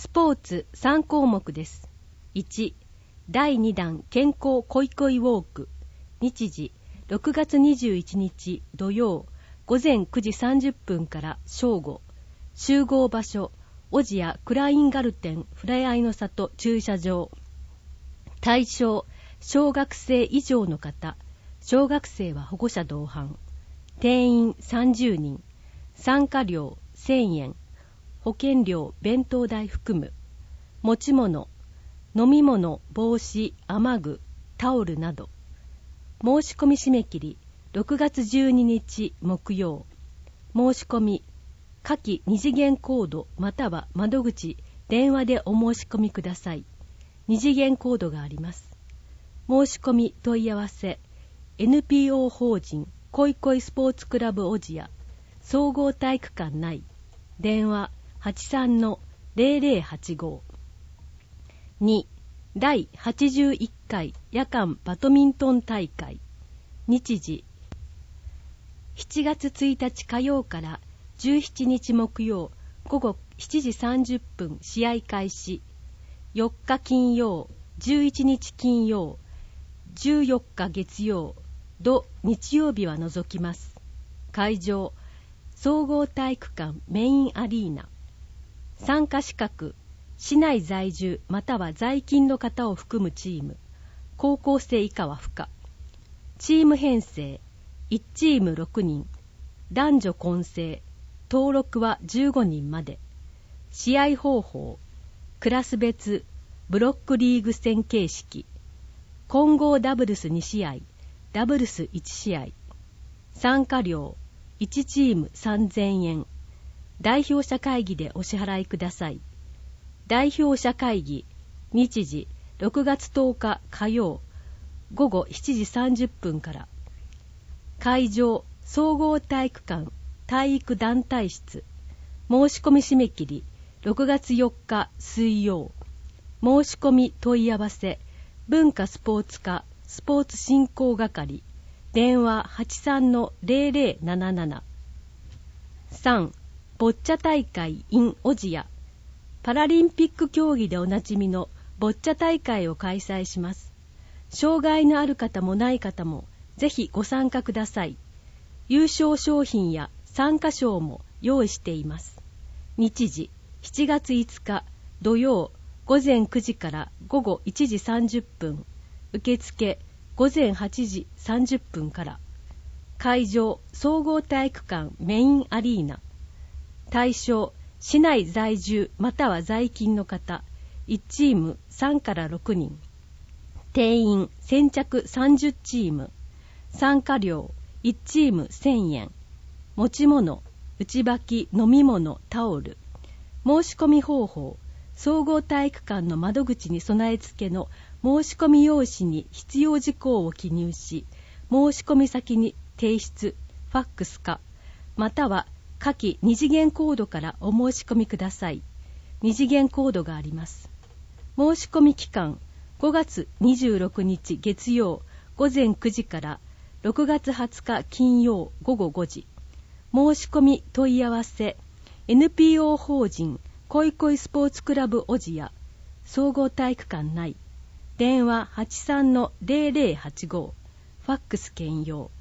スポーツ3項目です。1、第2弾健康こいこいウォーク。日時、6月21日土曜、午前9時30分から正午。集合場所、オジアクラインガルテンふれあいの里駐車場。対象、小学生以上の方。小学生は保護者同伴。定員30人。参加料1000円。保険料弁当代含む。持ち物、飲み物、帽子、雨具、タオルなど。申し込み締め切り6月12日木曜。申し込み、下記二次元コードまたは窓口、電話でお申し込みください。二次元コードがあります。申し込み問い合わせ、NPO 法人こいこいスポーツクラブオジア、総合体育館内、電話 83-0085。2、第81回夜間バドミントン大会。日時、7月1日火曜から17日木曜午後7時30分試合開始。4日金曜、11日金曜、14日月曜、土日曜日は除きます。会場、総合体育館メインアリーナ。参加資格、市内在住または在勤の方を含むチーム。高校生以下は不可。チーム編成、1チーム6人。男女混成。登録は15人まで。試合方法、クラス別、ブロックリーグ戦形式。混合ダブルス2試合、ダブルス1試合。参加料、1チーム3000円。代表者会議でお支払いください。代表者会議、日時、6月10日火曜、午後7時30分から。会場、総合体育館、体育団体室。申し込み締め切り、6月4日水曜。申し込み問い合わせ、文化スポーツ課スポーツ振興係。電話 83-0077。3、ボッチャ大会 in オジア。パラリンピック競技でおなじみのボッチャ大会を開催します。障害のある方もない方もぜひご参加ください。優勝商品や参加賞も用意しています。日時、7月5日土曜午前9時から午後1時30分。受付午前8時30分から。会場、総合体育館メインアリーナ。対象、市内在住または在勤の方。1チーム3から6人。定員先着30チーム。参加料1チーム1000円。持ち物、内履き、飲み物、タオル。申し込み方法、総合体育館の窓口に備え付けの申し込み用紙に必要事項を記入し、申し込み先に提出、ファックスか、または下記二次元コードからお申し込みください。二次元コードがあります。申し込み期間、5月26日月曜午前9時から6月20日金曜午後5時。申し込み問い合わせ、NPO 法人こいこいスポーツクラブオジア、総合体育館内。電話 83-0085。ファックス兼用。